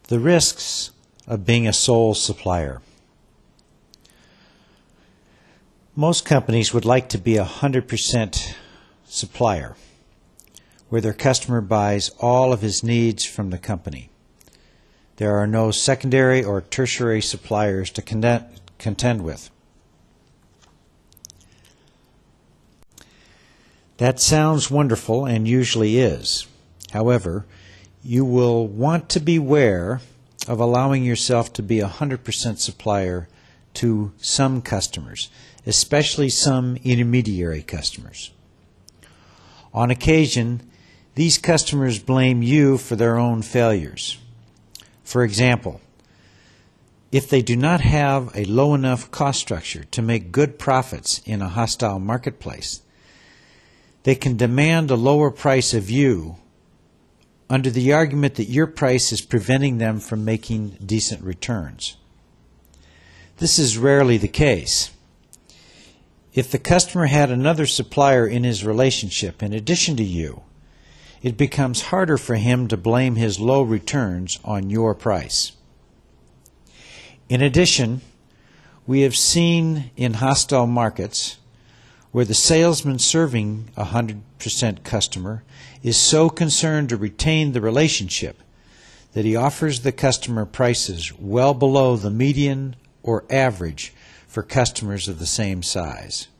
The risks of being a sole supplier. Most companies would like to be a 100% supplier, where their customer buys all of his needs from the company. There are no secondary or tertiary suppliers to contend with. That sounds wonderful and usually is. However, you will want to beware of allowing yourself to be a 100% supplier to some customers, especially some intermediary customers. On occasion, these customers blame you for their own failures. For example, if they do not have a low enough cost structure to make good profits in a hostile marketplace, they can demand a lower price of you under the argument that your price is preventing them from making decent returns. This is rarely the case. If the customer had another supplier in his relationship in addition to you, it becomes harder for him to blame his low returns on your price. In addition, we have seen in hostile markets where the salesman serving a 100% customer is so concerned to retain the relationship that he offers the customer prices well below the median or average for customers of the same size.